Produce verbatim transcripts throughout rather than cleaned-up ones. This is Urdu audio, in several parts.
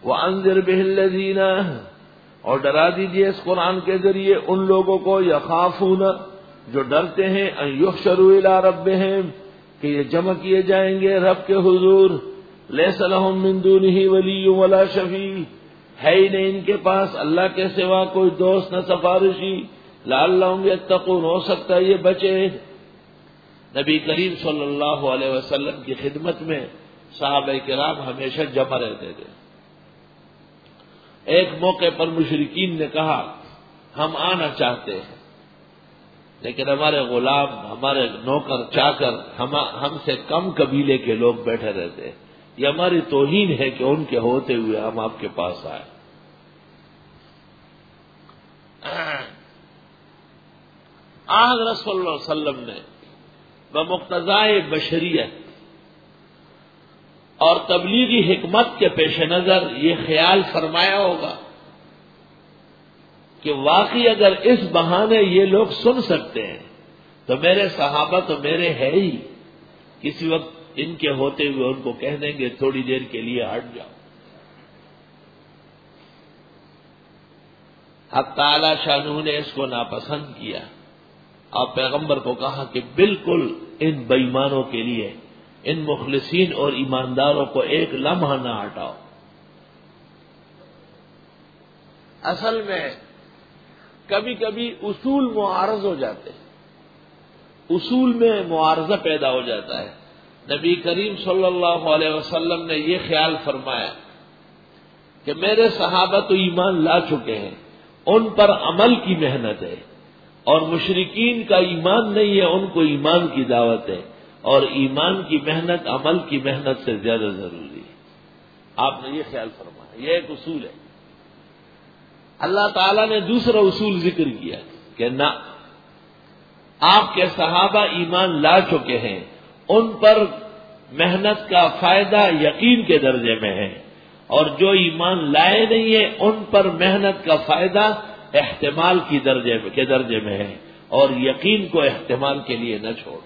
وَأَنذِرْ بِهِ الَّذِينَ، اور ڈرا دیجیے اس قرآن کے ذریعے ان لوگوں کو یخافون جو ڈرتے ہیں ان یحشروا الی ربہم کہ یہ جمع کیے جائیں گے رب کے حضور، لیس لہم من دونہ ولی ولا شفیع، ہے ہی نہیں ان کے پاس اللہ کے سوا کوئی دوست نہ سفارشی، لعلہم یتقون، ہو سکتا ہے یہ بچے۔ نبی کریم صلی اللہ علیہ وسلم کی خدمت میں صحابہ کرام ہمیشہ جمع رہتے تھے۔ ایک موقع پر مشرکین نے کہا ہم آنا چاہتے ہیں لیکن ہمارے غلام، ہمارے نوکر چاکر ہم ہم سے کم قبیلے کے لوگ بیٹھے رہتے ہیں، یہ ہماری توہین ہے کہ ان کے ہوتے ہوئے ہم آپ کے پاس آئے۔ آن رسول اللہ صلی اللہ علیہ وسلم نے بمقتضائے بشریت اور تبلیغی حکمت کے پیش نظر یہ خیال فرمایا ہوگا کہ واقعی اگر اس بہانے یہ لوگ سن سکتے ہیں تو میرے صحابہ تو میرے ہے ہی، کسی وقت ان کے ہوتے ہوئے ان کو کہہ دیں گے تھوڑی دیر کے لیے ہٹ جاؤ۔ حق تعالی شانہ نے اس کو ناپسند کیا اور پیغمبر کو کہا کہ بالکل ان بےایمانوں کے لیے، ان مخلصین اور ایمانداروں کو ایک لمحہ نہ ہٹاؤ۔ اصل میں کبھی کبھی اصول معارض ہو جاتے ہیں، اصول میں معارضہ پیدا ہو جاتا ہے۔ نبی کریم صلی اللہ علیہ وسلم نے یہ خیال فرمایا کہ میرے صحابہ تو ایمان لا چکے ہیں، ان پر عمل کی محنت ہے، اور مشرکین کا ایمان نہیں ہے، ان کو ایمان کی دعوت ہے، اور ایمان کی محنت عمل کی محنت سے زیادہ ضروری ہے۔ آپ نے یہ خیال فرمایا، یہ ایک اصول ہے۔ اللہ تعالیٰ نے دوسرا اصول ذکر کیا کہ نہ، آپ کے صحابہ ایمان لا چکے ہیں، ان پر محنت کا فائدہ یقین کے درجے میں ہے، اور جو ایمان لائے نہیں ہیں ان پر محنت کا فائدہ احتمال کی درجے میں کے درجے میں ہے، اور یقین کو احتمال کے لیے نہ چھوڑ۔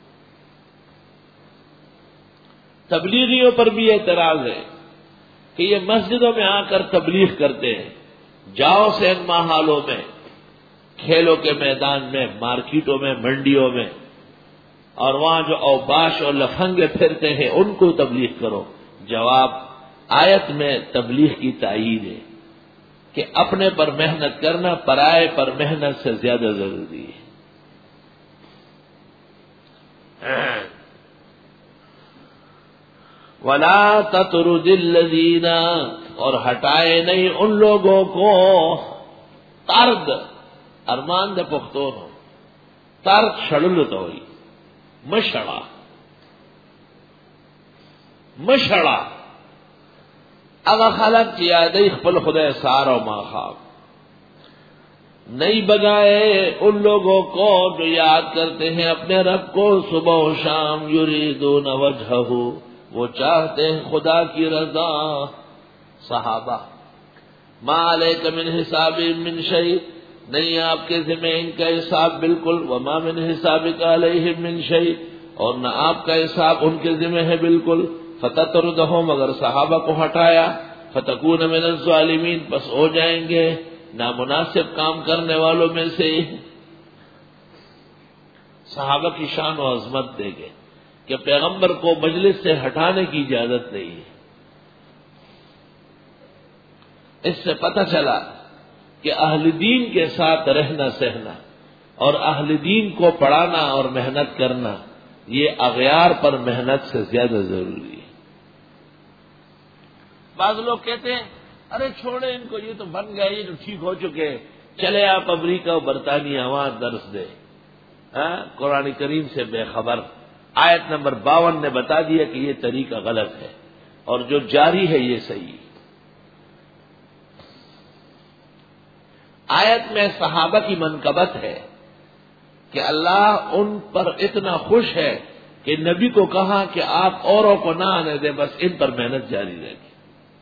تبلیغیوں پر بھی اعتراض ہے کہ یہ مسجدوں میں آ کر تبلیغ کرتے ہیں، جاؤ سینما ہالوں میں، کھیلوں کے میدان میں، مارکیٹوں میں، منڈیوں میں، اور وہاں جو اوباش اور لفنگے پھرتے ہیں ان کو تبلیغ کرو۔ جواب، آیت میں تبلیغ کی تائید ہے کہ اپنے پر محنت کرنا پرائے پر محنت سے زیادہ ضروری ہے۔ وَلَا تَطْرُدِ الَّذِينَ، اور ہٹائے نہیں ان لوگوں کو، طرد ارمان دے پختون ہو، طرد شڑلت ہوئی، مشڑا مشڑا اگر خلق یادی خپل خدا سارا ما خواب، نہیں بگائے ان لوگوں کو جو یاد کرتے ہیں اپنے رب کو صبح و شام، یریدون وجہہ، وہ چاہتے ہیں خدا کی رضا۔ صحابہ، ما علیک من حساب من شیء، نہیں آپ کے ذمہ ان کا حساب بالکل، وما من حسابک علیہم من شیء، اور نہ آپ کا حساب ان کے ذمہ ہے بالکل۔ فتطردہم، اگر صحابہ کو ہٹایا، فتکون من الظالمین، بس ہو جائیں گے نامناسب کام کرنے والوں میں سے۔ صحابہ کی شان و عظمت دے گے کہ پیغمبر کو مجلس سے ہٹانے کی اجازت نہیں ہے۔ اس سے پتہ چلا کہ اہل دین کے ساتھ رہنا سہنا اور اہل دین کو پڑھانا اور محنت کرنا یہ اغیار پر محنت سے زیادہ ضروری ہے۔ بعض لوگ کہتے ہیں ارے چھوڑے ان کو، یہ تو بن گئے، یہ تو ٹھیک ہو چکے، چلے آپ امریکہ و برطانیہ وہاں درس دے۔ ہاں، قرآن کریم سے بے خبر۔ آیت نمبر باون نے بتا دیا کہ یہ طریقہ غلط ہے اور جو جاری ہے یہ صحیح۔ آیت میں صحابہ کی منقبت ہے کہ اللہ ان پر اتنا خوش ہے کہ نبی کو کہا کہ آپ اوروں کو نہ آنے دیں، بس ان پر محنت جاری رہے گی۔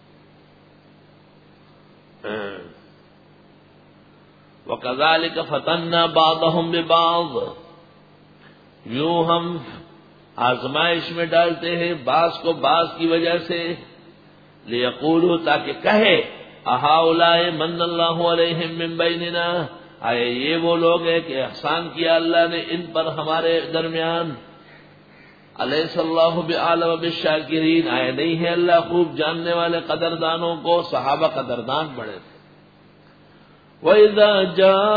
وَكَذَلِكَ فَتَنَّا بَعْضَهُمْ بِبَعْضٍ، یوں ہم آزمائش میں ڈالتے ہیں بعض کو بعض کی وجہ سے۔ لیقولوا تاکہ کہے اہؤلاء من اللہ علیہم من بیننا، آئے یہ وہ لوگ ہیں کہ احسان کیا اللہ نے ان پر ہمارے درمیان. الیس اللہ بعالم بالشاکرین، آئے نہیں ہے اللہ خوب جاننے والے قدردانوں کو. صحابہ قدردان بڑے تھے. وَإِذَا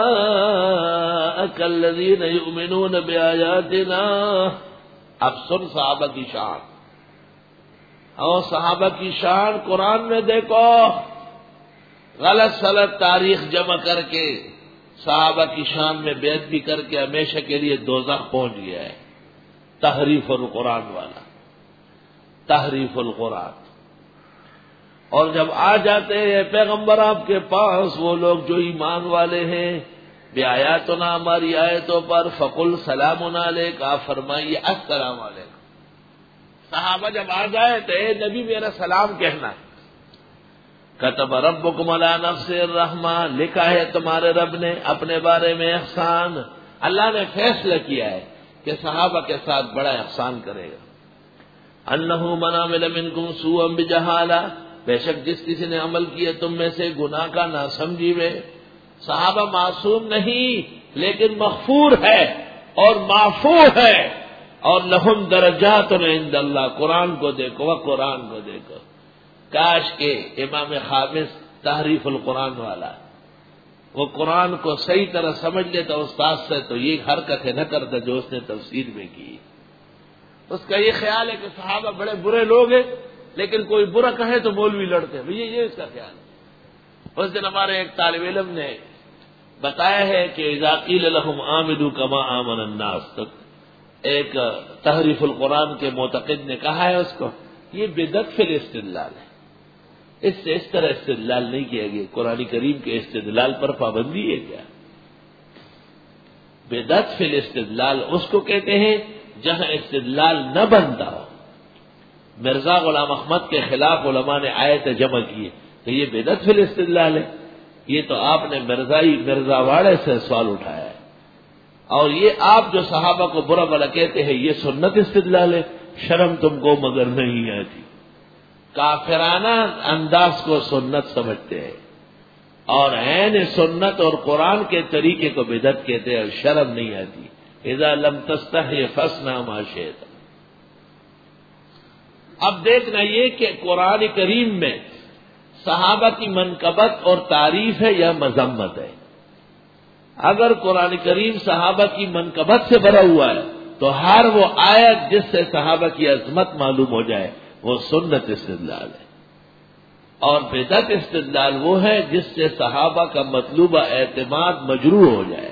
جَاءَكَ الَّذِينَ يُؤْمِنُونَ بِآيَاتِنَا، اب سن صحابہ کی شان. اور صحابہ کی شان قرآن میں دیکھو، غلط سلط تاریخ جمع کر کے صحابہ کی شان میں بیعت بھی کر کے ہمیشہ کے لیے دوزخ پہنچ گیا ہے. تحریف القرآن والا، تحریف القرآن. اور جب آ جاتے ہیں پیغمبر آپ کے پاس وہ لوگ جو ایمان والے ہیں، بے آیاتنا ہماری آیتوں پر، فقل سلام علیک، آپ فرمائیے السلام علیکم. صحابہ جب آ جائے تو اے نبی میرا سلام کہنا. کتب ربکم علی نفسہ الرحمہ، لکھا ہے تمہارے رب نے اپنے بارے میں احسان. اللہ نے فیصلہ کیا ہے کہ صحابہ کے ساتھ بڑا احسان کرے گا. انہ من عمل منکم سوءا بجہالہ، بے شک جس کسی نے عمل کیے تم میں سے گناہ کا ناسمجھی میں. صحابہ معصوم نہیں لیکن مغفور ہے اور معفو ہے. اور لہم درجات عند اللہ، قرآن کو دیکھو، وہ قرآن کو دیکھو. کاش کے امام خامس تحریف القرآن والا وہ قرآن کو صحیح طرح سمجھ لیتا استاد سے تو یہ حرکتیں نہ کرتا جو اس نے تفسیر میں کی. اس کا یہ خیال ہے کہ صحابہ بڑے برے لوگ ہیں، لیکن کوئی برا کہے تو مولوی لڑتے ہیں. یہ اس کا خیال ہے. اس دن ہمارے ایک طالب علم نے بتایا ہے کہ اذا قیل لهم آمنوا كما آمن الناس، تو ایک تحریف القرآن کے معتقد نے کہا ہے اس کو یہ بدعت فی الاستدلال ہے. اس سے اس طرح استدلال نہیں کیا گیا. قرآن کریم کے استدلال پر پابندی ہے کیا؟ بدعت فی الاستدلال اس کو کہتے ہیں جہاں استدلال نہ بنتا ہو. مرزا غلام احمد کے خلاف علماء نے آیت جمع کی تو یہ بدعت فی الاستدلال ہے. یہ تو آپ نے مرزائی مرزا واڑے سے سوال اٹھایا ہے. اور یہ آپ جو صحابہ کو برا بلا کہتے ہیں یہ سنت استدلال ہے. شرم تم کو مگر نہیں آتی. کافرانہ انداز کو سنت سمجھتے ہیں اور عین سنت اور قرآن کے طریقے کو بدعت کہتے ہیں اور شرم نہیں آتی. اذا لم تستحی فاصنع ما شئت. اب دیکھنا یہ کہ قرآن کریم میں صحابہ کی منقبت اور تعریف ہے یا مذمت ہے. اگر قرآن کریم صحابہ کی منقبت سے بھرا ہوا ہے تو ہر وہ آیت جس سے صحابہ کی عظمت معلوم ہو جائے وہ سنت استدلال ہے. اور بدعت استدلال وہ ہے جس سے صحابہ کا مطلوبہ اعتماد مجروح ہو جائے.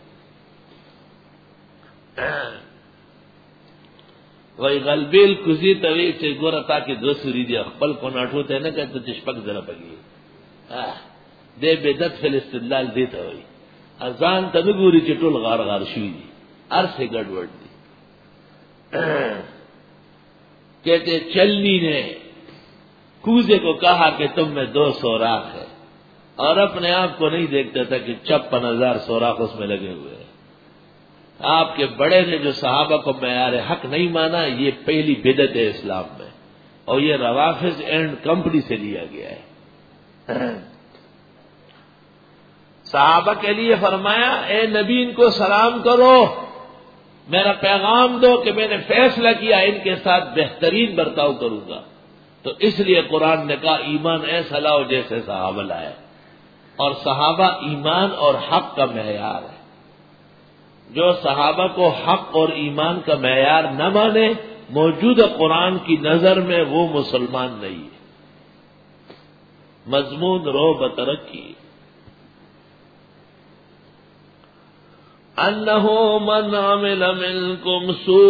وہی غلبیل کزی طویل سے گورتا کی دو سوری دی اخبل کو ناٹھوتے ہیں نا کہ تو چشپک ذرا پگی دے بدعت فی الاستدلال دیتا ہوئی ازان تنگوری چٹول غار غار شوئی دی عرصے گڑبڑ دی. کہتے چلنی نے کوزے کو کہا کہ تم میں دو سوراخ ہے اور اپنے آپ کو نہیں دیکھتا تھا کہ چھپن ہزار سوراخ اس میں لگے ہوئے ہیں. آپ کے بڑے نے جو صحابہ کو معیار حق نہیں مانا یہ پہلی بدعت ہے اسلام میں اور یہ روافظ اینڈ کمپنی سے لیا گیا ہے. صحابہ کے لیے فرمایا اے نبی ان کو سلام کرو، میرا پیغام دو کہ میں نے فیصلہ کیا ان کے ساتھ بہترین برتاؤ کروں گا. تو اس لیے قرآن نے کہا ایمان ایسا لاؤ جیسے صحابہ لائے. اور صحابہ ایمان اور حق کا معیار ہے. جو صحابہ کو حق اور ایمان کا معیار نہ مانے موجودہ قرآن کی نظر میں وہ مسلمان نہیں ہے. مضمون رو بترقی انہ من عمل منکم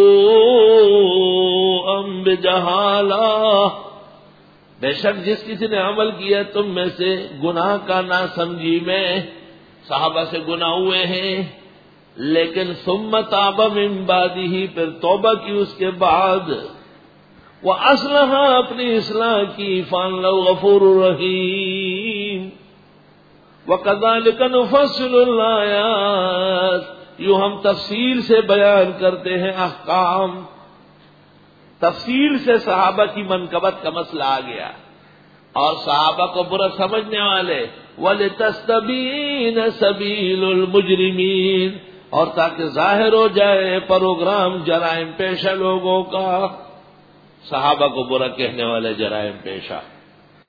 سوءا بجہالہ، بے شک جس کسی نے عمل کیا تم میں سے گناہ کا نہ سمجھی میں. صحابہ سے گناہ ہوئے ہیں لیکن ثم تاب من بعدہ، پھر توبہ کی اس کے بعد، وَأَصْلَحَ اپنی اصلاح کی، فَإِنَّهُ غَفُورٌ رَحِيمٌ. وَكَذَلِكَ نُفَصِّلُ الْآيَاتِ، یوں ہم تفصیل سے بیان کرتے ہیں احکام. تفصیل سے صحابہ کی منقبت کا مسئلہ آ گیا اور صحابہ کو برا سمجھنے والے وَلِتَسْتَبِينَ سَبِيلُ الْمُجْرِمِينَ، اور تاکہ ظاہر ہو جائے پروگرام جرائم پیشہ لوگوں کا، صحابہ کو برا کہنے والے جرائم پیشہ.